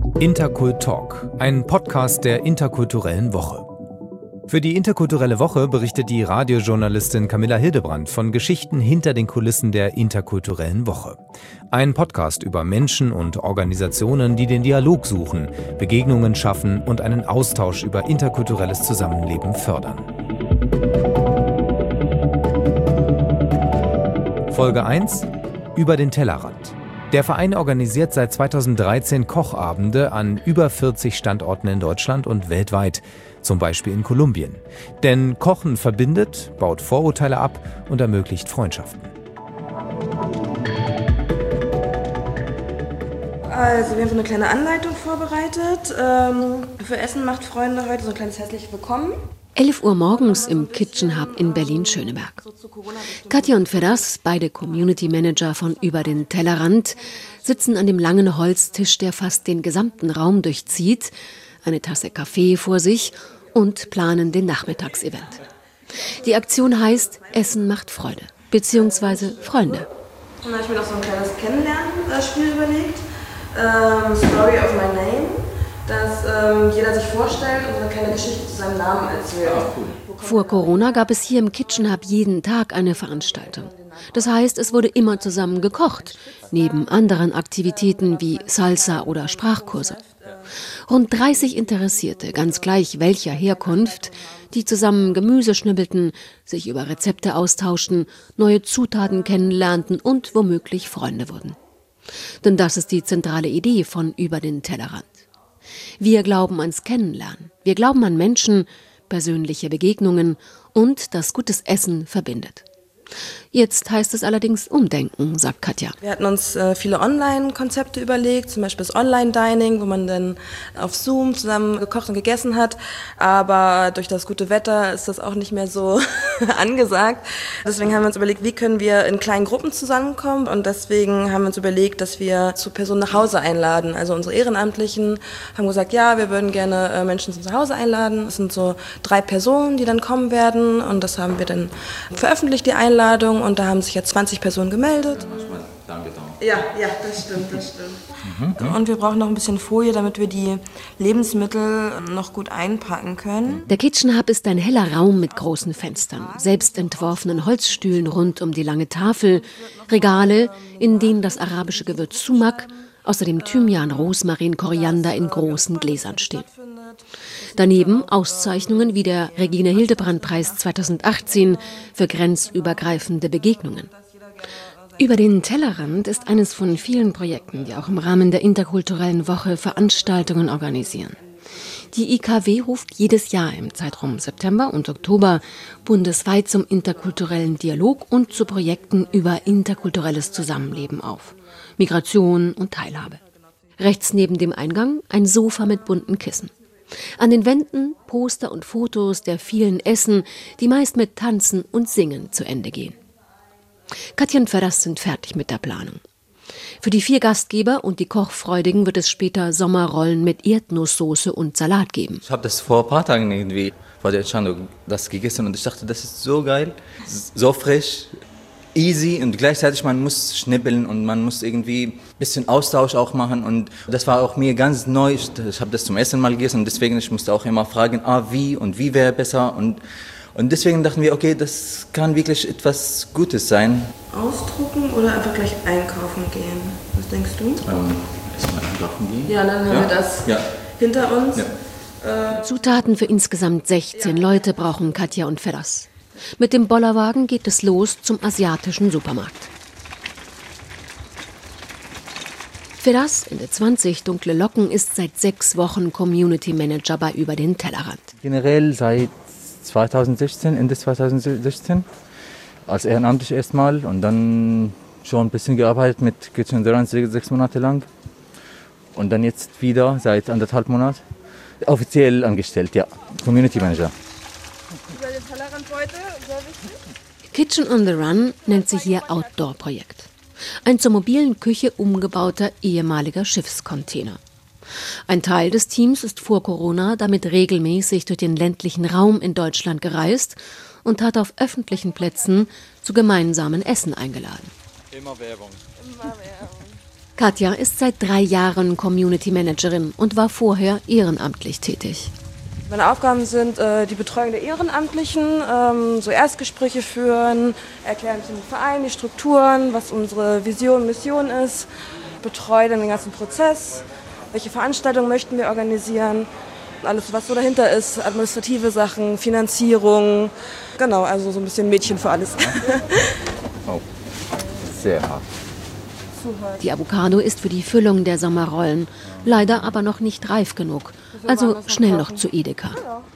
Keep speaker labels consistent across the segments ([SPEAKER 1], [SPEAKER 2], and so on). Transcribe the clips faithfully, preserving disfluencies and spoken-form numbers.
[SPEAKER 1] Interkult Talk, ein Podcast der Interkulturellen Woche. Für die Interkulturelle Woche berichtet die Radiojournalistin Camilla Hildebrandt von Geschichten hinter den Kulissen der Interkulturellen Woche. Ein Podcast über Menschen und Organisationen, die den Dialog suchen, Begegnungen schaffen und einen Austausch über interkulturelles Zusammenleben fördern. Folge eins: Über den Tellerrand. Der Verein organisiert seit zweitausenddreizehn Kochabende an über vierzig Standorten in Deutschland und weltweit, zum Beispiel in Kolumbien. Denn Kochen verbindet, baut Vorurteile ab und ermöglicht Freundschaften.
[SPEAKER 2] Also wir haben so eine kleine Anleitung vorbereitet. Ähm, für Essen macht Freunde heute so ein kleines herzliches Willkommen.
[SPEAKER 3] elf Uhr morgens im Kitchen Hub in Berlin-Schöneberg. Katja und Feras, beide Community Manager von Über den Tellerrand, sitzen an dem langen Holztisch, der fast den gesamten Raum durchzieht, eine Tasse Kaffee vor sich und planen den Nachmittagsevent. Die Aktion heißt Essen macht Freude, beziehungsweise Freunde.
[SPEAKER 2] Dann habe ich mir noch so ein kleines Kennenlernspiel überlegt. Ähm, Story of my name. Dass ähm, jeder sich vorstellt und eine kleine Geschichte zu seinem Namen erzählt. Ah, cool.
[SPEAKER 3] Vor Corona gab es hier im Kitchen Hub jeden Tag eine Veranstaltung. Das heißt, es wurde immer zusammen gekocht, neben anderen Aktivitäten wie Salsa oder Sprachkurse. Rund dreißig Interessierte, ganz gleich welcher Herkunft, die zusammen Gemüse schnibbelten, sich über Rezepte austauschten, neue Zutaten kennenlernten und womöglich Freunde wurden. Denn das ist die zentrale Idee von Über den Tellerrand. Wir glauben ans Kennenlernen. Wir glauben an Menschen, persönliche Begegnungen und dass gutes Essen verbindet. Jetzt heißt es allerdings umdenken, sagt Katja.
[SPEAKER 2] Wir hatten uns äh, viele Online-Konzepte überlegt, zum Beispiel das Online-Dining, wo man dann auf Zoom zusammen gekocht und gegessen hat. Aber durch das gute Wetter ist das auch nicht mehr so angesagt. Deswegen haben wir uns überlegt, wie können wir in kleinen Gruppen zusammenkommen. Und deswegen haben wir uns überlegt, dass wir zu Personen nach Hause einladen. Also unsere Ehrenamtlichen haben gesagt, ja, wir würden gerne äh, Menschen zu Hause einladen. Es sind so drei Personen, die dann kommen werden. Und das haben wir dann veröffentlicht, die Einladung. Und da haben sich ja zwanzig Personen gemeldet. Ja, ja, das stimmt, das stimmt. Mhm. Und wir brauchen noch ein bisschen Folie, damit wir die Lebensmittel noch gut einpacken können.
[SPEAKER 3] Der Kitchen Hub ist ein heller Raum mit großen Fenstern, selbst entworfenen Holzstühlen rund um die lange Tafel, Regale, in denen das arabische Gewürz Sumak, außerdem Thymian, Rosmarin, Koriander in großen Gläsern steht. Daneben Auszeichnungen wie der Regine-Hildebrandt-Preis zweitausendachtzehn für grenzübergreifende Begegnungen. Über den Tellerrand ist eines von vielen Projekten, die auch im Rahmen der Interkulturellen Woche Veranstaltungen organisieren. Die I K W ruft jedes Jahr im Zeitraum September und Oktober bundesweit zum interkulturellen Dialog und zu Projekten über interkulturelles Zusammenleben auf. Migration und Teilhabe. Rechts neben dem Eingang ein Sofa mit bunten Kissen. An den Wänden Poster und Fotos der vielen Essen, die meist mit Tanzen und Singen zu Ende gehen. Katja und Feras sind fertig mit der Planung. Für die vier Gastgeber und die Kochfreudigen wird es später Sommerrollen mit Erdnusssoße und Salat geben.
[SPEAKER 4] Ich habe das vor ein paar Tagen irgendwie vor der Entscheidung das gegessen und ich dachte, das ist so geil, so frisch, easy und gleichzeitig man muss schnippeln und man muss irgendwie ein bisschen Austausch auch machen und das war auch mir ganz neu. Ich, ich habe das zum ersten Mal gegessen und deswegen ich musste auch immer fragen, ah wie und wie wäre besser und und deswegen dachten wir, okay, das kann wirklich etwas Gutes sein.
[SPEAKER 2] Ausdrucken oder einfach gleich einkaufen gehen? Was denkst du?
[SPEAKER 4] Ähm, erstmal einkaufen gehen.
[SPEAKER 2] Ja, dann haben ja. wir das ja. hinter uns.
[SPEAKER 4] Ja.
[SPEAKER 3] Äh, Zutaten für insgesamt sechzehn ja. Leute brauchen Katja und Feras. Mit dem Bollerwagen geht es los zum asiatischen Supermarkt. Feras, Ende zwanzig, dunkle Locken, ist seit sechs Wochen Community Manager bei Über den Tellerrand.
[SPEAKER 4] Generell seit zweitausendsechzehn, Ende zweitausendsechzehn, als ehrenamtlich erstmal und dann schon ein bisschen gearbeitet mit Kitchen on the Run sechs Monate lang und dann jetzt wieder seit anderthalb Monaten offiziell angestellt, ja, Community Manager.
[SPEAKER 2] Über den Tellerrand heute, sehr wichtig.
[SPEAKER 3] Kitchen on the Run nennt sich hier Outdoor-Projekt. Ein zur mobilen Küche umgebauter ehemaliger Schiffscontainer. Ein Teil des Teams ist vor Corona damit regelmäßig durch den ländlichen Raum in Deutschland gereist und hat auf öffentlichen Plätzen zu gemeinsamen Essen eingeladen.
[SPEAKER 4] Immer Werbung.
[SPEAKER 2] Immer Werbung.
[SPEAKER 3] Katja ist seit drei Jahren Community Managerin und war vorher ehrenamtlich tätig.
[SPEAKER 2] Meine Aufgaben sind äh, die Betreuung der Ehrenamtlichen, ähm, so Erstgespräche führen, erklären zum Verein die Strukturen, was unsere Vision, Mission ist, betreue dann den ganzen Prozess, welche Veranstaltungen möchten wir organisieren, alles was so dahinter ist, administrative Sachen, Finanzierung, genau, also so ein bisschen Mädchen für alles.
[SPEAKER 4] Oh, sehr hart.
[SPEAKER 3] Die Avocado ist für die Füllung der Sommerrollen, leider aber noch nicht reif genug, also schnell noch zu Edeka.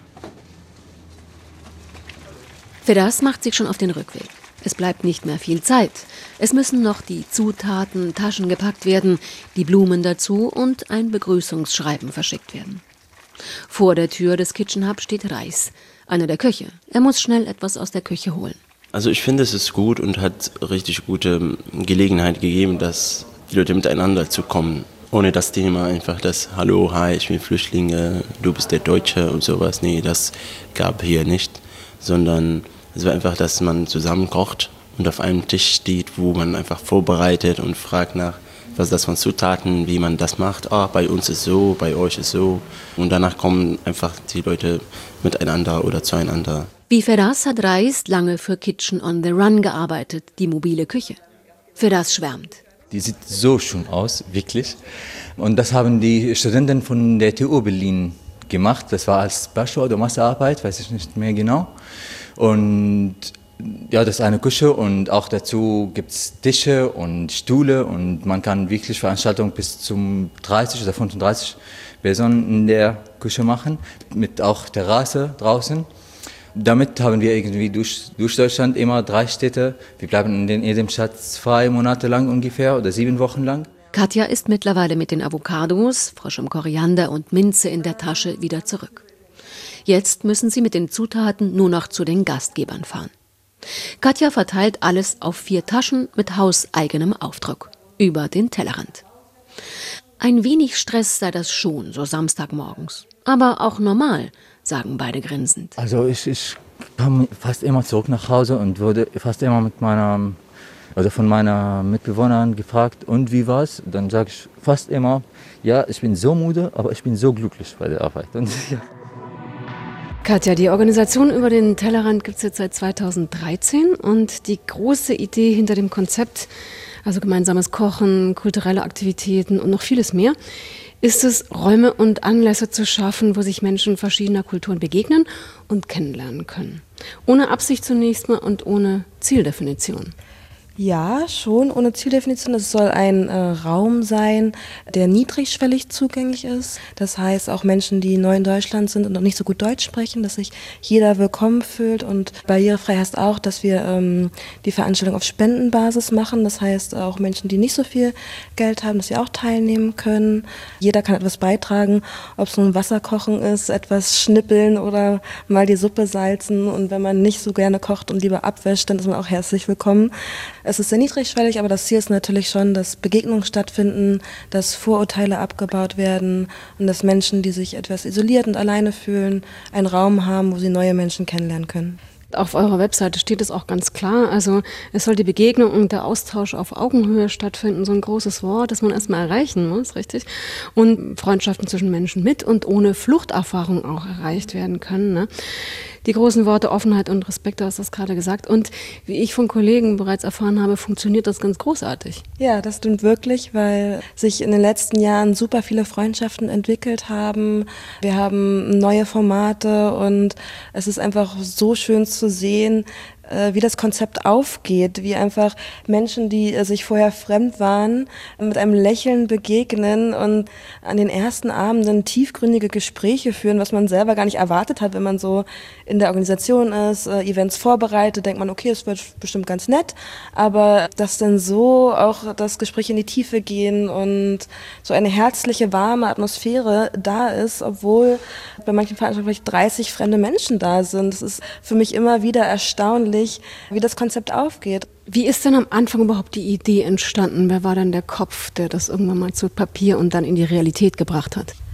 [SPEAKER 3] Firdauß macht sich schon auf den Rückweg. Es bleibt nicht mehr viel Zeit. Es müssen noch die Zutaten, Taschen gepackt werden, die Blumen dazu und ein Begrüßungsschreiben verschickt werden. Vor der Tür des Kitchen Hub steht Reis, einer der Köche. Er muss schnell etwas aus der Küche holen.
[SPEAKER 5] Also ich finde, es ist gut und hat richtig gute Gelegenheit gegeben, dass die Leute miteinander zu kommen. Ohne das Thema einfach das Hallo, hi, ich bin Flüchtlinge, du bist der Deutsche und sowas. Nee, das gab hier nicht. Sondern es war einfach, dass man zusammen kocht und auf einem Tisch steht, wo man einfach vorbereitet und fragt nach, was das von Zutaten, wie man das macht. Ah, bei uns ist so, bei euch ist so. Und danach kommen einfach die Leute miteinander oder zueinander.
[SPEAKER 3] Wie Firdauß hat Reis lange für Kitchen on the Run gearbeitet, die mobile Küche. Firdauß schwärmt.
[SPEAKER 4] Die sieht so schön aus, wirklich. Und das haben die Studenten von der T U Berlin gemacht. Das war als Bachelor- oder Masterarbeit, weiß ich nicht mehr genau. Und ja, das ist eine Küche und auch dazu gibt es Tische und Stühle und man kann wirklich Veranstaltungen bis zum dreißig oder fünfunddreißig Personen in der Küche machen, mit auch Terrasse draußen. Damit haben wir irgendwie durch, durch Deutschland immer drei Städte. Wir bleiben in jedem Stadt zwei Monate lang ungefähr oder sieben Wochen lang.
[SPEAKER 3] Katja ist mittlerweile mit den Avocados, frischem Koriander und Minze in der Tasche wieder zurück. Jetzt müssen sie mit den Zutaten nur noch zu den Gastgebern fahren. Katja verteilt alles auf vier Taschen mit hauseigenem Aufdruck über den Tellerrand. Ein wenig Stress sei das schon, so Samstagmorgens. Aber auch normal, sagen beide grinsend.
[SPEAKER 4] Also ich, ich komme fast immer zurück nach Hause und wurde fast immer mit meiner, oder von meinen Mitbewohnern gefragt, und wie war's? Dann sage ich fast immer, ja, ich bin so müde, aber ich bin so glücklich bei der Arbeit. Und, ja.
[SPEAKER 3] Katja, die Organisation über den Tellerrand gibt es jetzt seit zweitausenddreizehn und die große Idee hinter dem Konzept, also gemeinsames Kochen, kulturelle Aktivitäten und noch vieles mehr, ist es, Räume und Anlässe zu schaffen, wo sich Menschen verschiedener Kulturen begegnen und kennenlernen können. Ohne Absicht zunächst mal und ohne Zieldefinition.
[SPEAKER 2] Ja, schon ohne Zieldefinition. Es soll ein äh, Raum sein, der niedrigschwellig zugänglich ist. Das heißt, auch Menschen, die neu in Deutschland sind und noch nicht so gut Deutsch sprechen, dass sich jeder willkommen fühlt. Und barrierefrei heißt auch, dass wir ähm, die Veranstaltung auf Spendenbasis machen. Das heißt, auch Menschen, die nicht so viel Geld haben, dass sie auch teilnehmen können. Jeder kann etwas beitragen, ob es nun Wasser kochen ist, etwas schnippeln oder mal die Suppe salzen. Und wenn man nicht so gerne kocht und lieber abwäscht, dann ist man auch herzlich willkommen. Es ist sehr niedrigschwellig, aber das Ziel ist natürlich schon, dass Begegnungen stattfinden, dass Vorurteile abgebaut werden und dass Menschen, die sich etwas isoliert und alleine fühlen, einen Raum haben, wo sie neue Menschen kennenlernen können.
[SPEAKER 3] Auf eurer Webseite steht es auch ganz klar, also es soll die Begegnung und der Austausch auf Augenhöhe stattfinden, so ein großes Wort, das man erstmal erreichen muss, richtig? Und Freundschaften zwischen Menschen mit und ohne Fluchterfahrung auch erreicht werden können, ne? Die großen Worte Offenheit und Respekt, du hast das gerade gesagt. Und wie ich von Kollegen bereits erfahren habe, funktioniert das ganz großartig.
[SPEAKER 2] Ja, das stimmt wirklich, weil sich in den letzten Jahren super viele Freundschaften entwickelt haben. Wir haben neue Formate und es ist einfach so schön zu sehen, wie das Konzept aufgeht, wie einfach Menschen, die sich vorher fremd waren, mit einem Lächeln begegnen und an den ersten Abenden tiefgründige Gespräche führen, was man selber gar nicht erwartet hat, wenn man so in der Organisation ist, Events vorbereitet, denkt man, okay, es wird bestimmt ganz nett, aber dass dann so auch das Gespräch in die Tiefe gehen und so eine herzliche, warme Atmosphäre da ist, obwohl bei manchen Veranstaltungen vielleicht dreißig fremde Menschen da sind. Das ist für mich immer wieder erstaunlich, wie das Konzept aufgeht.
[SPEAKER 3] Wie ist denn am Anfang überhaupt die Idee entstanden? Wer war denn der Kopf, der das irgendwann mal zu Papier und dann in die Realität gebracht hat?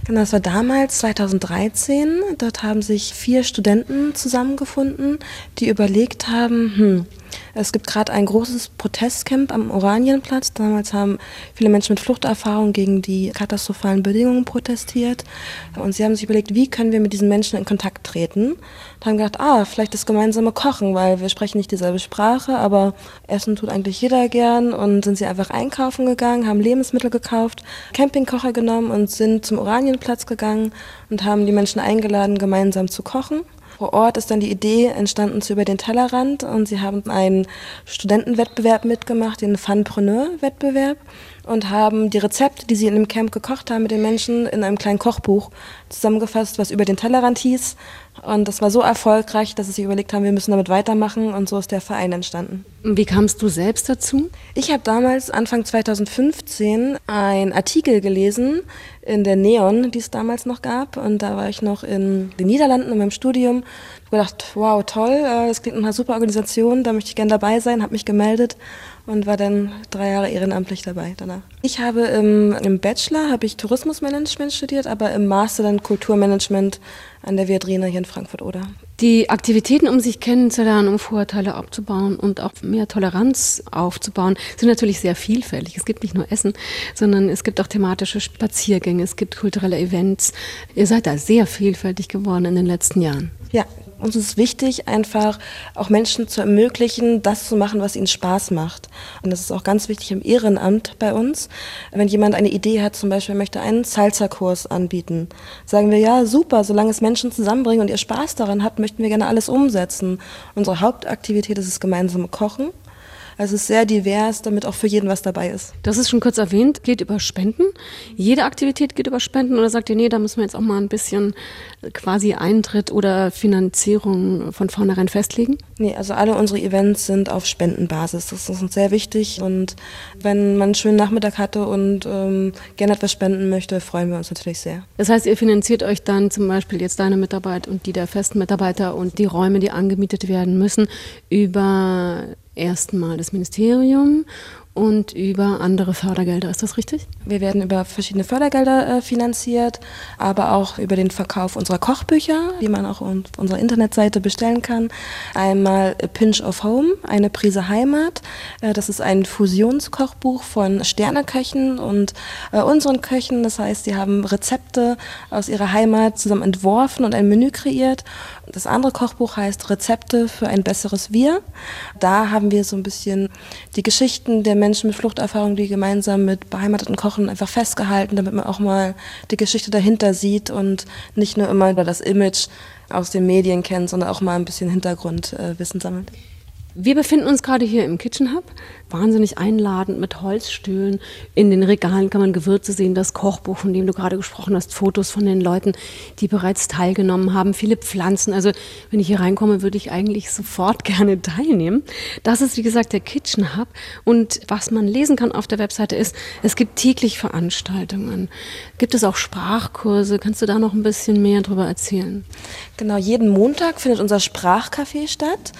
[SPEAKER 2] Genau, das war damals zweitausenddreizehn. Dort haben sich vier Studenten zusammengefunden, die überlegt haben, hm, es gibt gerade ein großes Protestcamp am Oranienplatz. Damals haben viele Menschen mit Fluchterfahrung gegen die katastrophalen Bedingungen protestiert. Und sie haben sich überlegt, wie können wir mit diesen Menschen in Kontakt treten. Und haben gedacht, ah, vielleicht das gemeinsame Kochen, weil wir sprechen nicht dieselbe Sprache, aber Essen tut eigentlich jeder gern. Und sind sie einfach einkaufen gegangen, haben Lebensmittel gekauft, Campingkocher genommen und sind zum Oranienplatz gegangen und haben die Menschen eingeladen, gemeinsam zu kochen. Vor Ort ist dann die Idee entstanden zu Über den Tellerrand und sie haben einen Studentenwettbewerb mitgemacht, den Funpreneur-Wettbewerb und haben die Rezepte, die sie in dem Camp gekocht haben mit den Menschen, in einem kleinen Kochbuch zusammengefasst, was Über den Tellerrand hieß. Und das war so erfolgreich, dass sie sich überlegt haben, wir müssen damit weitermachen und so ist der Verein entstanden.
[SPEAKER 3] Wie kamst du selbst dazu?
[SPEAKER 2] Ich habe damals, Anfang zweitausendfünfzehn, einen Artikel gelesen in der Neon, die es damals noch gab. Und da war ich noch in den Niederlanden in meinem Studium. Ich habe gedacht, wow, toll, das klingt nach einer super Organisation, da möchte ich gerne dabei sein, habe mich gemeldet und war dann drei Jahre ehrenamtlich dabei danach. Ich habe im, im Bachelor habe ich Tourismusmanagement studiert, aber im Master dann Kulturmanagement an der Viadrina hier in Frankfurt-Oder.
[SPEAKER 3] Die Aktivitäten, um sich kennenzulernen, um Vorurteile abzubauen und auch mehr Toleranz aufzubauen, sind natürlich sehr vielfältig. Es gibt nicht nur Essen, sondern es gibt auch thematische Spaziergänge, es gibt kulturelle Events. Ihr seid da sehr vielfältig geworden in den letzten Jahren.
[SPEAKER 2] Ja, uns ist wichtig, einfach auch Menschen zu ermöglichen, das zu machen, was ihnen Spaß macht. Und das ist auch ganz wichtig im Ehrenamt bei uns. Wenn jemand eine Idee hat, zum Beispiel möchte einen Salsa-Kurs anbieten, sagen wir, ja, super, solange es Menschen zusammenbringen und ihr Spaß daran habt, möchten wir gerne alles umsetzen. Unsere Hauptaktivität ist das gemeinsame Kochen. Also es ist sehr divers, damit auch für jeden was dabei ist.
[SPEAKER 3] Das ist schon kurz erwähnt, geht über Spenden. Jede Aktivität geht über Spenden oder sagt ihr, nee, da müssen wir jetzt auch mal ein bisschen quasi Eintritt oder Finanzierung von vornherein festlegen?
[SPEAKER 2] Nee, also alle unsere Events sind auf Spendenbasis. Das ist uns sehr wichtig und wenn man einen schönen Nachmittag hatte und ähm, gerne etwas spenden möchte, freuen wir uns natürlich sehr.
[SPEAKER 3] Das heißt, ihr finanziert euch dann zum Beispiel jetzt deine Mitarbeit und die der festen Mitarbeiter und die Räume, die angemietet werden müssen, über erstmal das Ministerium und über andere Fördergelder. Ist das richtig?
[SPEAKER 2] Wir werden über verschiedene Fördergelder äh, finanziert, aber auch über den Verkauf unserer Kochbücher, die man auch auf unserer Internetseite bestellen kann. Einmal A Pinch of Home, eine Prise Heimat. Äh, das ist ein Fusionskochbuch von Sterneköchen und äh, unseren Köchen. Das heißt, sie haben Rezepte aus ihrer Heimat zusammen entworfen und ein Menü kreiert. Das andere Kochbuch heißt Rezepte für ein besseres Wir. Da haben wir so ein bisschen die Geschichten der Menschen mit Fluchterfahrung, die gemeinsam mit beheimateten Kochen einfach festgehalten, damit man auch mal die Geschichte dahinter sieht und nicht nur immer das Image aus den Medien kennt, sondern auch mal ein bisschen Hintergrundwissen sammelt.
[SPEAKER 3] Wir befinden uns gerade hier im Kitchen Hub, wahnsinnig einladend mit Holzstühlen. In den Regalen kann man Gewürze sehen, das Kochbuch, von dem du gerade gesprochen hast, Fotos von den Leuten, die bereits teilgenommen haben, viele Pflanzen. Also wenn ich hier reinkomme, würde ich eigentlich sofort gerne teilnehmen. Das ist, wie gesagt, der Kitchen Hub. Und was man lesen kann auf der Webseite ist, es gibt täglich Veranstaltungen. Gibt es auch Sprachkurse? Kannst du da noch ein bisschen mehr drüber erzählen?
[SPEAKER 2] Genau, jeden Montag findet unser Sprachcafé statt.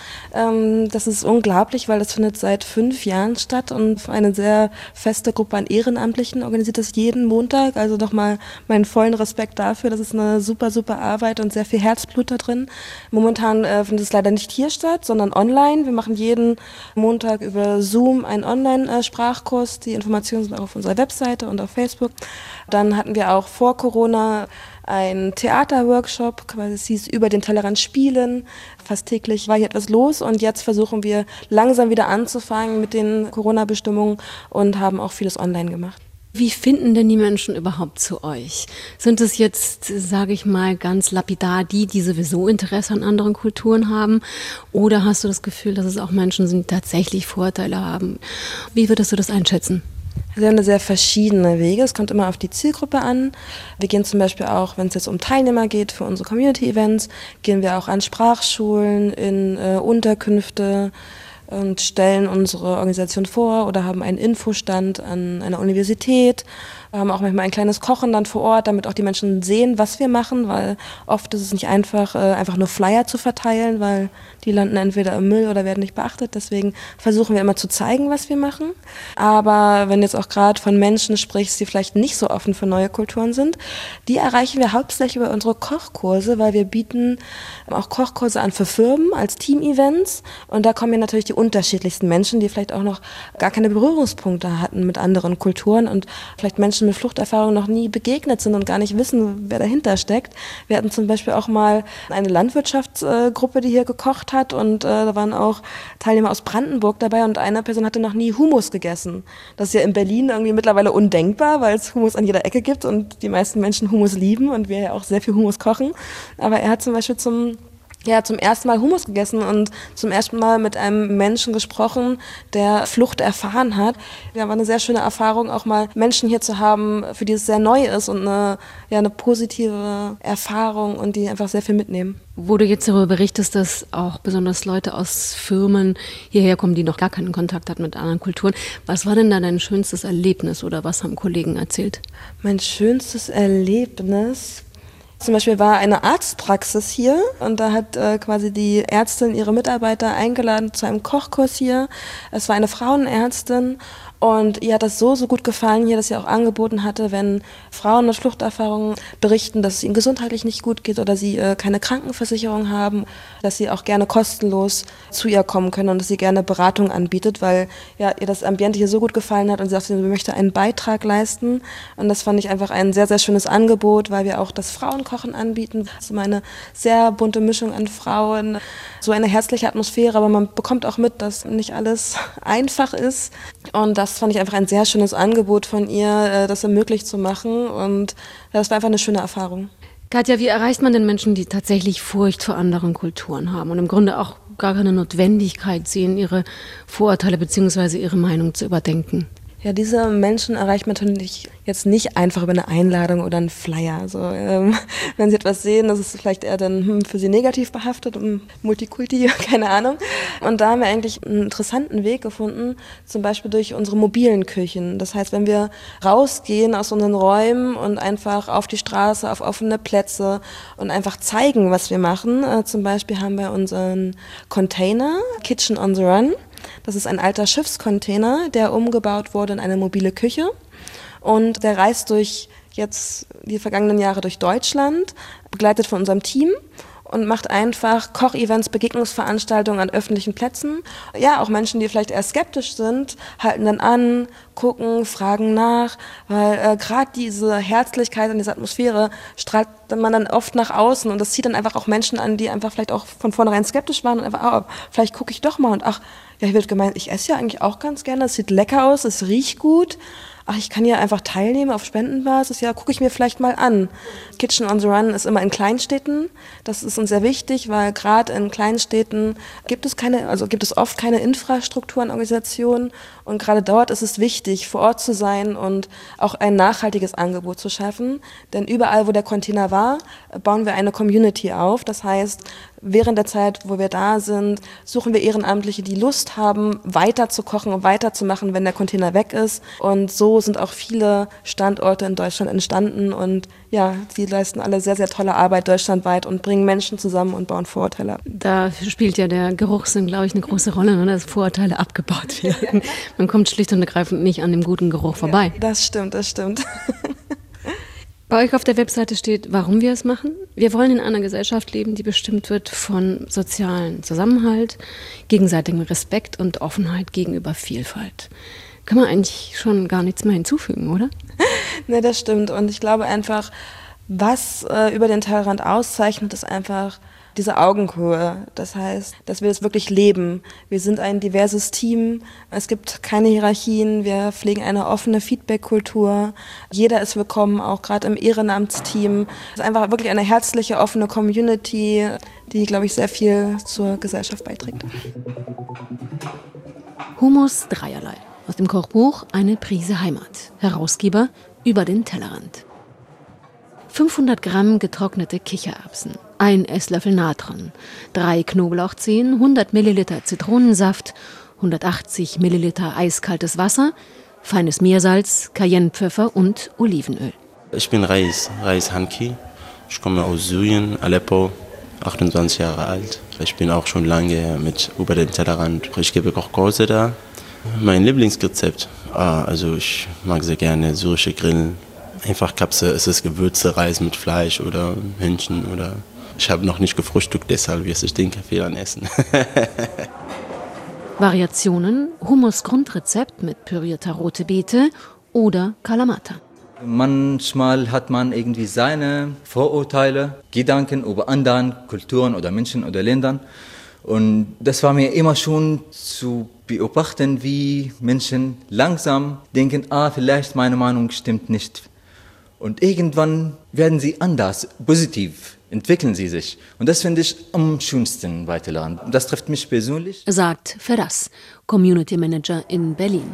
[SPEAKER 2] Das ist unglaublich, weil das findet seit fünf Jahren statt und eine sehr feste Gruppe an Ehrenamtlichen organisiert das jeden Montag. Also nochmal meinen vollen Respekt dafür. Das ist eine super, super Arbeit und sehr viel Herzblut da drin. Momentan äh, findet es leider nicht hier statt, sondern online. Wir machen jeden Montag über Zoom einen Online-Sprachkurs. Die Informationen sind auch auf unserer Webseite und auf Facebook. Dann hatten wir auch vor Corona ein Theaterworkshop, quasi es hieß Über den Tellerrand spielen. Fast täglich war hier etwas los und jetzt versuchen wir langsam wieder anzufangen mit den Corona-Bestimmungen und haben auch vieles online gemacht.
[SPEAKER 3] Wie finden denn die Menschen überhaupt zu euch? Sind es jetzt, sage ich mal, ganz lapidar die, die sowieso Interesse an anderen Kulturen haben? Oder hast du das Gefühl, dass es auch Menschen sind, die tatsächlich Vorteile haben? Wie würdest du das einschätzen?
[SPEAKER 2] Wir haben sehr verschiedene Wege. Es kommt immer auf die Zielgruppe an. Wir gehen zum Beispiel auch, wenn es jetzt um Teilnehmer geht für unsere Community-Events, gehen wir auch an Sprachschulen, in äh, Unterkünfte und stellen unsere Organisation vor oder haben einen Infostand an einer Universität Wir haben auch manchmal ein kleines Kochen dann vor Ort, damit auch die Menschen sehen, was wir machen, weil oft ist es nicht einfach, einfach nur Flyer zu verteilen, weil die landen entweder im Müll oder werden nicht beachtet. Deswegen versuchen wir immer zu zeigen, was wir machen. Aber wenn du jetzt auch gerade von Menschen sprichst, die vielleicht nicht so offen für neue Kulturen sind, die erreichen wir hauptsächlich über unsere Kochkurse, weil wir bieten auch Kochkurse an für Firmen als Team-Events. Und da kommen ja natürlich die unterschiedlichsten Menschen, die vielleicht auch noch gar keine Berührungspunkte hatten mit anderen Kulturen und vielleicht Menschen mit Fluchterfahrung noch nie begegnet sind und gar nicht wissen, wer dahinter steckt. Wir hatten zum Beispiel auch mal eine Landwirtschaftsgruppe, die hier gekocht hat und äh, da waren auch Teilnehmer aus Brandenburg dabei und eine Person hatte noch nie Hummus gegessen. Das ist ja in Berlin irgendwie mittlerweile undenkbar, weil es Hummus an jeder Ecke gibt und die meisten Menschen Hummus lieben und wir ja auch sehr viel Hummus kochen. Aber er hat zum Beispiel zum Ja, zum ersten Mal Hummus gegessen und zum ersten Mal mit einem Menschen gesprochen, der Flucht erfahren hat. Ja, war eine sehr schöne Erfahrung, auch mal Menschen hier zu haben, für die es sehr neu ist und eine, ja, eine positive Erfahrung und die einfach sehr viel mitnehmen.
[SPEAKER 3] Wo du jetzt darüber berichtest, dass auch besonders Leute aus Firmen hierher kommen, die noch gar keinen Kontakt hatten mit anderen Kulturen. Was war denn da dein schönstes Erlebnis oder was haben Kollegen erzählt?
[SPEAKER 2] Mein schönstes Erlebnis... Zum Beispiel war eine Arztpraxis hier und da hat äh, quasi die Ärztin ihre Mitarbeiter eingeladen zu einem Kochkurs hier. Es war eine Frauenärztin und ihr hat das so, so gut gefallen hier, dass sie auch angeboten hatte, wenn Frauen mit Fluchterfahrungen berichten, dass es ihnen gesundheitlich nicht gut geht oder sie äh, keine Krankenversicherung haben, dass sie auch gerne kostenlos zu ihr kommen können und dass sie gerne Beratung anbietet, weil ja, ihr das Ambiente hier so gut gefallen hat und sie sagte, sie möchte einen Beitrag leisten. Und das fand ich einfach ein sehr, sehr schönes Angebot, weil wir auch das Frauenkochen anbieten. Das ist immer eine sehr bunte Mischung an Frauen, so eine herzliche Atmosphäre, aber man bekommt auch mit, dass nicht alles einfach ist. Und das fand ich einfach ein sehr schönes Angebot von ihr, das ermöglicht zu machen. Und das war einfach eine schöne Erfahrung.
[SPEAKER 3] Katja, wie erreicht man denn Menschen, die tatsächlich Furcht vor anderen Kulturen haben und im Grunde auch gar keine Notwendigkeit sehen, ihre Vorurteile bzw. ihre Meinung zu überdenken?
[SPEAKER 2] Ja, diese Menschen erreicht man natürlich jetzt nicht einfach über eine Einladung oder einen Flyer. Also, ähm, wenn sie etwas sehen, das ist vielleicht eher dann hm, für sie negativ behaftet, um Multikulti, keine Ahnung. Und da haben wir eigentlich einen interessanten Weg gefunden, zum Beispiel durch unsere mobilen Küchen. Das heißt, wenn wir rausgehen aus unseren Räumen und einfach auf die Straße, auf offene Plätze und einfach zeigen, was wir machen. Äh, zum Beispiel haben wir unseren Container, Kitchen on the Run. Das ist ein alter Schiffscontainer, der umgebaut wurde in eine mobile Küche und der reist durch jetzt die vergangenen Jahre durch Deutschland, begleitet von unserem Team und macht einfach Kochevents, Begegnungsveranstaltungen an öffentlichen Plätzen. Ja, auch Menschen, die vielleicht eher skeptisch sind, halten dann an, gucken, fragen nach, weil äh, gerade diese Herzlichkeit und diese Atmosphäre strahlt man dann oft nach außen und das zieht dann einfach auch Menschen an, die einfach vielleicht auch von vornherein skeptisch waren und einfach, oh, vielleicht gucke ich doch mal und ach, ja, hier wird gemeint, ich esse ja eigentlich auch ganz gerne, es sieht lecker aus, es riecht gut. Ach, ich kann ja einfach teilnehmen auf Spendenbasis, ja, gucke ich mir vielleicht mal an. Kitchen on the Run ist immer in Kleinstädten. Das ist uns sehr wichtig, weil gerade in Kleinstädten gibt es keine, also gibt es oft keine Infrastruktur an Organisationen und gerade dort ist es wichtig, vor Ort zu sein und auch ein nachhaltiges Angebot zu schaffen. Denn überall, wo der Container war, bauen wir eine Community auf. Das heißt, während der Zeit, wo wir da sind, suchen wir Ehrenamtliche, die Lust haben, weiter zu kochen und weiterzumachen, wenn der Container weg ist. Und so sind auch viele Standorte in Deutschland entstanden. Und ja, die leisten alle sehr, sehr tolle Arbeit deutschlandweit und bringen Menschen zusammen und bauen Vorurteile ab.
[SPEAKER 3] Da spielt ja der Geruchssinn, glaube ich, eine große Rolle, ne, dass Vorurteile abgebaut werden. Man kommt schlicht und ergreifend nicht an dem guten Geruch vorbei.
[SPEAKER 2] Ja, das stimmt, das stimmt.
[SPEAKER 3] Bei euch auf der Webseite steht, warum wir es machen. Wir wollen in einer Gesellschaft leben, die bestimmt wird von sozialen Zusammenhalt, gegenseitigem Respekt und Offenheit gegenüber Vielfalt. Kann man eigentlich schon gar nichts mehr hinzufügen, oder?
[SPEAKER 2] Ne, das stimmt. Und ich glaube einfach, was äh, über den Tellerrand auszeichnet, ist einfach diese Augenhöhe. Das heißt, dass wir das wirklich leben. Wir sind ein diverses Team. Es gibt keine Hierarchien. Wir pflegen eine offene Feedback-Kultur. Jeder ist willkommen, auch gerade im Ehrenamtsteam. Es ist einfach wirklich eine herzliche, offene Community, die, glaube ich, sehr viel zur Gesellschaft beiträgt.
[SPEAKER 3] Hummus dreierlei. Aus dem Kochbuch Eine Prise Heimat. Herausgeber Über den Tellerrand. fünfhundert Gramm getrocknete Kichererbsen, ein Esslöffel Natron, drei Knoblauchzehen, hundert Milliliter Zitronensaft, hundertachtzig Milliliter eiskaltes Wasser, Feines Meersalz, Cayennepfeffer und Olivenöl.
[SPEAKER 5] Ich bin Reis, Reis Hanki. Ich komme aus Syrien, Aleppo, achtundzwanzig Jahre alt. Ich bin auch schon lange mit über den Tellerrand. Ich gebe auch Kurse da. Mein Lieblingsrezept, ah, also ich mag sehr gerne syrische Grillen. Einfach Kapse, es ist Gewürze, Reis mit Fleisch oder Hühnchen oder... Ich habe noch nicht gefrühstückt, deshalb wirst ich den Kaffee dann essen.
[SPEAKER 3] Variationen, Hummus-Grundrezept mit pürierter rote Beete oder Kalamata.
[SPEAKER 4] Manchmal hat man irgendwie seine Vorurteile, Gedanken über andere Kulturen oder Menschen oder Länder. Und das war mir immer schon zu beobachten, wie Menschen langsam denken, ah, vielleicht meine Meinung stimmt nicht. Und irgendwann werden sie anders, positiv, entwickeln sie sich. Und das finde ich am schönsten weiterlernen. Das trifft mich persönlich.
[SPEAKER 3] Sagt Ferraz, Community Manager in Berlin.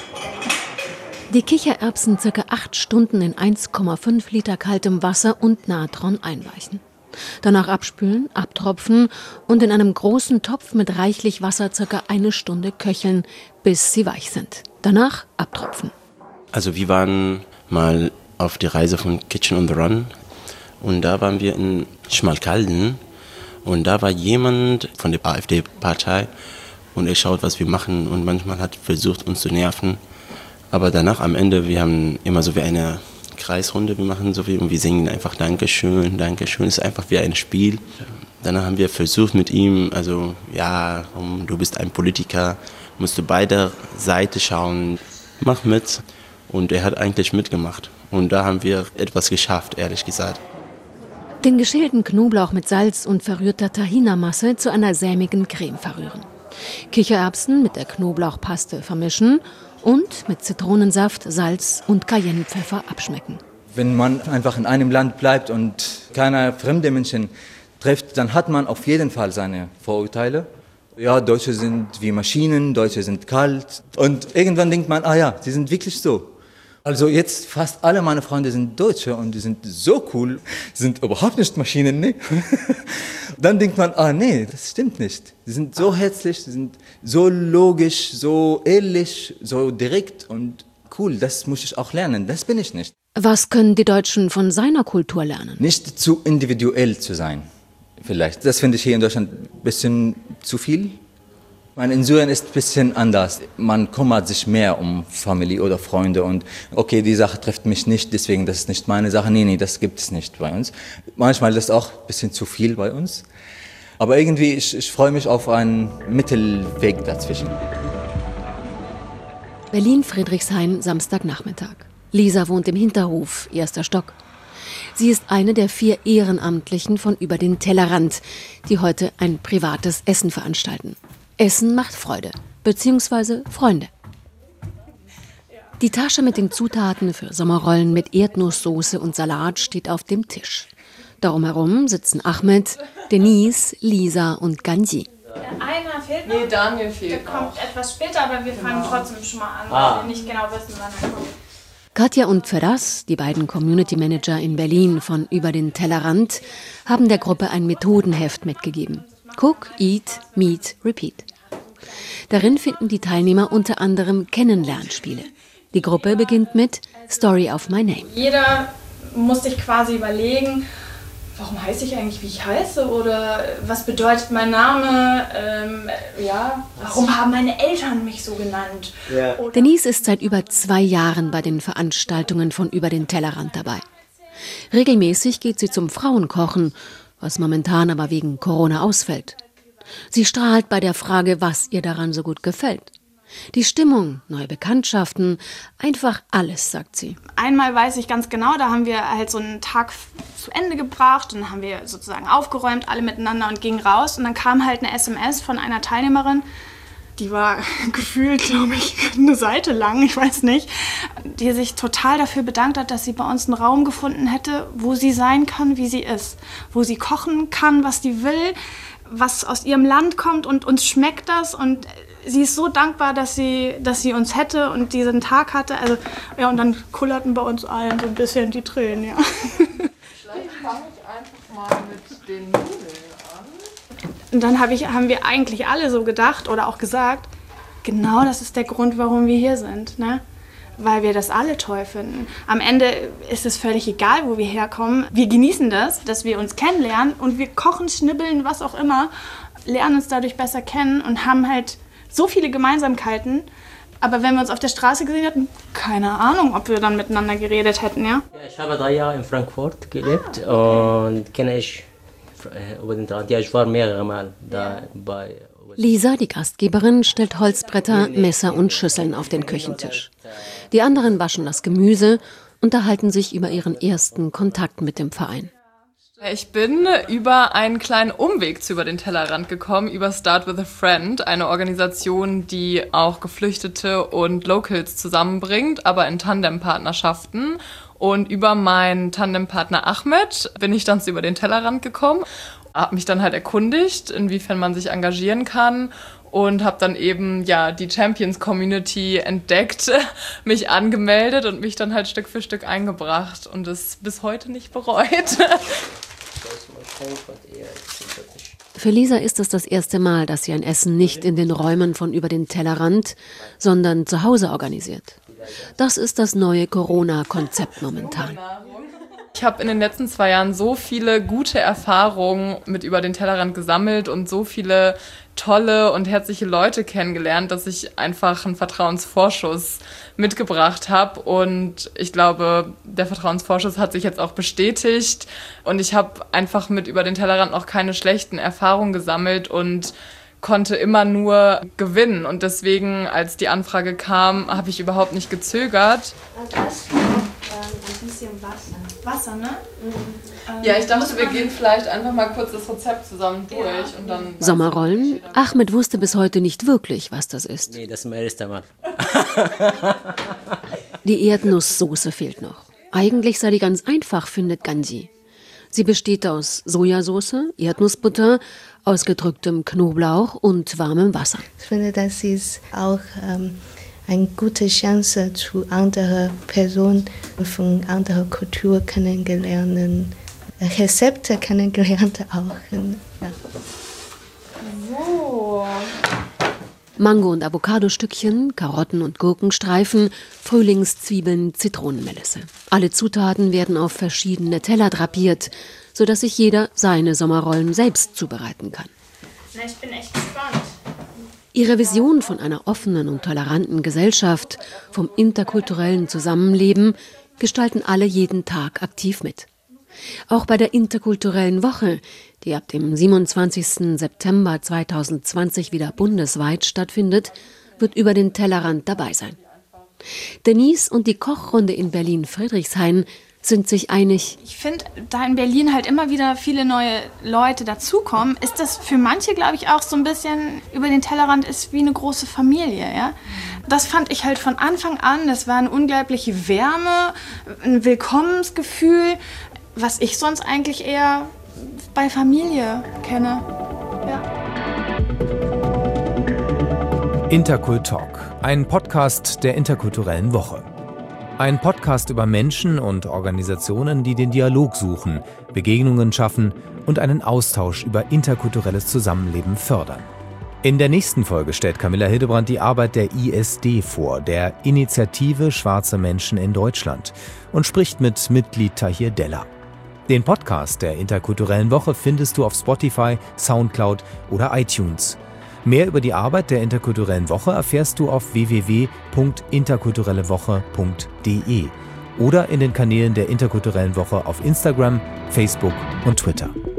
[SPEAKER 3] Die Kichererbsen circa acht Stunden in eins Komma fünf Liter kaltem Wasser und Natron einweichen. Danach abspülen, abtropfen und in einem großen Topf mit reichlich Wasser circa eine Stunde köcheln, bis sie weich sind. Danach abtropfen.
[SPEAKER 5] Also wir waren mal auf die Reise von Kitchen on the Run und da waren wir in Schmalkalden und da war jemand von der AfD-Partei und er schaut, was wir machen und manchmal hat versucht, uns zu nerven. Aber danach am Ende, wir haben immer so wie eine Kreisrunde, wir machen so viel und wir singen einfach Dankeschön, Dankeschön, es ist einfach wie ein Spiel. Danach haben wir versucht mit ihm, also ja, du bist ein Politiker, musst du beide Seiten schauen, mach mit. Und er hat eigentlich mitgemacht und da haben wir etwas geschafft, ehrlich gesagt.
[SPEAKER 3] Den geschälten Knoblauch mit Salz und verrührter Tahina-Masse zu einer sämigen Creme verrühren. Kichererbsen mit der Knoblauchpaste vermischen und mit Zitronensaft, Salz und Cayennepfeffer abschmecken.
[SPEAKER 4] Wenn man einfach in einem Land bleibt und keine fremden Menschen trifft, dann hat man auf jeden Fall seine Vorurteile. Ja, Deutsche sind wie Maschinen, Deutsche sind kalt. Und irgendwann denkt man, ah ja, die sind wirklich so. Also jetzt fast alle meine Freunde sind Deutsche und die sind so cool, sind überhaupt nicht Maschinen, ne? Dann denkt man, ah nee, das stimmt nicht. Die sind so herzlich, die sind so logisch, so ehrlich, so direkt und cool, das muss ich auch lernen, das bin ich nicht.
[SPEAKER 3] Was können die Deutschen von seiner Kultur lernen?
[SPEAKER 4] Nicht zu individuell zu sein, vielleicht. Das finde ich hier in Deutschland ein bisschen zu viel. In Syrien ist es ein bisschen anders. Man kümmert sich mehr um Familie oder Freunde und okay, die Sache trifft mich nicht, deswegen das ist nicht meine Sache. Nee, nee, das gibt es nicht bei uns. Manchmal ist es auch ein bisschen zu viel bei uns. Aber irgendwie, ich, ich freue mich auf einen Mittelweg dazwischen.
[SPEAKER 3] Berlin-Friedrichshain, Samstagnachmittag. Lisa wohnt im Hinterhof, erster Stock. Sie ist eine der vier Ehrenamtlichen von Über den Tellerrand, die heute ein privates Essen veranstalten. Essen macht Freude, beziehungsweise Freunde. Die Tasche mit den Zutaten für Sommerrollen mit Erdnusssoße und Salat steht auf dem Tisch. Darum herum sitzen Ahmed, Denise, Lisa und Ganji.
[SPEAKER 6] Einer fehlt noch.
[SPEAKER 7] Nee, Daniel fehlt.
[SPEAKER 6] Der kommt noch. Etwas später, aber wir fangen genau. trotzdem schon mal an, weil
[SPEAKER 7] ah.
[SPEAKER 6] wir nicht genau wissen, wann er kommt.
[SPEAKER 3] Katja und Ferraz, die beiden Community Manager in Berlin von Über den Tellerrand, haben der Gruppe ein Methodenheft mitgegeben. Cook, Eat, Meet, Repeat. Darin finden die Teilnehmer unter anderem Kennenlernspiele. Die Gruppe beginnt mit Story of my name.
[SPEAKER 6] Jeder muss sich quasi überlegen, warum heiße ich eigentlich, wie ich heiße? Oder was bedeutet mein Name? Ähm, ja, warum haben meine Eltern mich so genannt?
[SPEAKER 7] Ja.
[SPEAKER 3] Denise ist seit über zwei Jahren bei den Veranstaltungen von Über den Tellerrand dabei. Regelmäßig geht sie zum Frauenkochen, was momentan aber wegen Corona ausfällt. Sie strahlt bei der Frage, was ihr daran so gut gefällt. Die Stimmung, neue Bekanntschaften, einfach alles, sagt sie.
[SPEAKER 6] Einmal weiß ich ganz genau, da haben wir halt so einen Tag zu Ende gebracht und dann haben wir sozusagen aufgeräumt, alle miteinander und gingen raus. Und dann kam halt eine S M S von einer Teilnehmerin, die war gefühlt, glaube ich, eine Seite lang, ich weiß nicht, die sich total dafür bedankt hat, dass sie bei uns einen Raum gefunden hätte, wo sie sein kann, wie sie ist. Wo sie kochen kann, was sie will, was aus ihrem Land kommt und uns schmeckt das. Und sie ist so dankbar, dass sie, dass sie uns hätte und diesen Tag hatte. Also, ja, und dann kullerten bei uns allen so ein bisschen die Tränen, ja.
[SPEAKER 7] Vielleicht fange ich einfach mal mit den Nudeln an.
[SPEAKER 6] Und dann hab ich, haben wir eigentlich alle so gedacht oder auch gesagt, genau das ist der Grund, warum wir hier sind. Ne? weil wir das alle toll finden. Am Ende ist es völlig egal, wo wir herkommen. Wir genießen das, dass wir uns kennenlernen und wir kochen, schnibbeln, was auch immer, lernen uns dadurch besser kennen und haben halt so viele Gemeinsamkeiten. Aber wenn wir uns auf der Straße gesehen hätten, keine Ahnung, ob wir dann miteinander geredet hätten, ja?
[SPEAKER 8] Ja, ich habe drei Jahre in Frankfurt gelebt ah. und kenne ich über den Tellerrand. Ja, ich war mehrere Mal da bei...
[SPEAKER 3] Lisa, die Gastgeberin, stellt Holzbretter, Messer und Schüsseln auf den Küchentisch. Die anderen waschen das Gemüse, unterhalten sich über ihren ersten Kontakt mit dem Verein.
[SPEAKER 7] Ich bin über einen kleinen Umweg zu Über den Tellerrand gekommen, über Start with a Friend, eine Organisation, die auch Geflüchtete und Locals zusammenbringt, aber in Tandempartnerschaften. Und über meinen Tandempartner Ahmed bin ich dann zu Über den Tellerrand gekommen, habe mich dann halt erkundigt, inwiefern man sich engagieren kann und habe dann eben ja die Champions-Community entdeckt, mich angemeldet und mich dann halt Stück für Stück eingebracht und es bis heute nicht bereut.
[SPEAKER 3] Für Lisa ist es das erste Mal, dass sie ein Essen nicht in den Räumen von Über den Tellerrand, sondern zu Hause organisiert. Das ist das neue Corona-Konzept momentan.
[SPEAKER 7] Ich habe in den letzten zwei Jahren so viele gute Erfahrungen mit Über den Tellerrand gesammelt und so viele tolle und herzliche Leute kennengelernt, dass ich einfach einen Vertrauensvorschuss mitgebracht habe. Und ich glaube, der Vertrauensvorschuss hat sich jetzt auch bestätigt. Und ich habe einfach mit Über den Tellerrand noch keine schlechten Erfahrungen gesammelt und konnte immer nur gewinnen. Und deswegen, als die Anfrage kam, habe ich überhaupt nicht gezögert.
[SPEAKER 6] Ein bisschen Wasser. Wasser, ne? Mhm.
[SPEAKER 7] Ja, ich dachte, wir gehen vielleicht einfach mal kurz das Rezept zusammen durch. Ja. Und dann
[SPEAKER 3] Sommerrollen? Ahmed wusste bis heute nicht wirklich, was das ist.
[SPEAKER 8] Nee, das ist mein erster Mal.
[SPEAKER 3] Die Erdnusssoße fehlt noch. Eigentlich sei die ganz einfach, findet Ganji. Sie besteht aus Sojasauce, Erdnussbutter, ausgedrücktem Knoblauch und warmem Wasser.
[SPEAKER 9] Ich finde, das ist auch ähm, eine gute Chance, zu anderen Personen von anderer Kultur kennengelernt, Rezepte kennengelernt auch. Ja.
[SPEAKER 7] So.
[SPEAKER 3] Mango- und Avocadostückchen, Karotten- und Gurkenstreifen, Frühlingszwiebeln, Zitronenmelisse. Alle Zutaten werden auf verschiedene Teller drapiert, sodass sich jeder seine Sommerrollen selbst zubereiten kann.
[SPEAKER 6] Na, ich bin echt gespannt.
[SPEAKER 3] Ihre Vision von einer offenen und toleranten Gesellschaft, vom interkulturellen Zusammenleben, gestalten alle jeden Tag aktiv mit. Auch bei der interkulturellen Woche, die ab dem siebenundzwanzigsten September zweitausendzwanzig wieder bundesweit stattfindet, wird Über den Tellerrand dabei sein. Denise und die Kochrunde in Berlin-Friedrichshain sind sich einig.
[SPEAKER 6] Ich finde, da in Berlin halt immer wieder viele neue Leute dazukommen, ist das für manche, glaube ich, auch so ein bisschen, Über den Tellerrand ist wie eine große Familie. Ja? Das fand ich halt von Anfang an, das war eine unglaubliche Wärme, ein Willkommensgefühl, was ich sonst eigentlich eher bei Familie kenne. Ja.
[SPEAKER 1] Interkultalk, ein Podcast der interkulturellen Woche. Ein Podcast über Menschen und Organisationen, die den Dialog suchen, Begegnungen schaffen und einen Austausch über interkulturelles Zusammenleben fördern. In der nächsten Folge stellt Camilla Hildebrandt die Arbeit der I S D vor, der Initiative Schwarze Menschen in Deutschland, und spricht mit Mitglied Tahir Della. Den Podcast der interkulturellen Woche findest du auf Spotify, Soundcloud oder iTunes. Mehr über die Arbeit der interkulturellen Woche erfährst du auf w w w punkt interkulturelle woche punkt d e oder in den Kanälen der interkulturellen Woche auf Instagram, Facebook und Twitter.